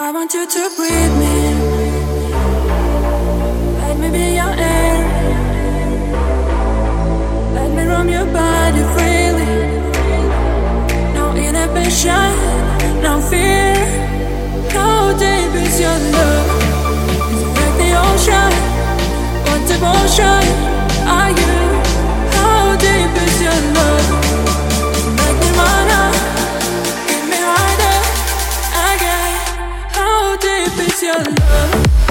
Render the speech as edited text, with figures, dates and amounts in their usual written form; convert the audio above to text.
I want you to breathe me. Let me be your air. Let me roam your body freely. No inhibition, no fear. How deep is your love? Is it like the ocean? What devotion are you? How deep is your love? Is it like Nirvana? Get me harder again. How deep is your love?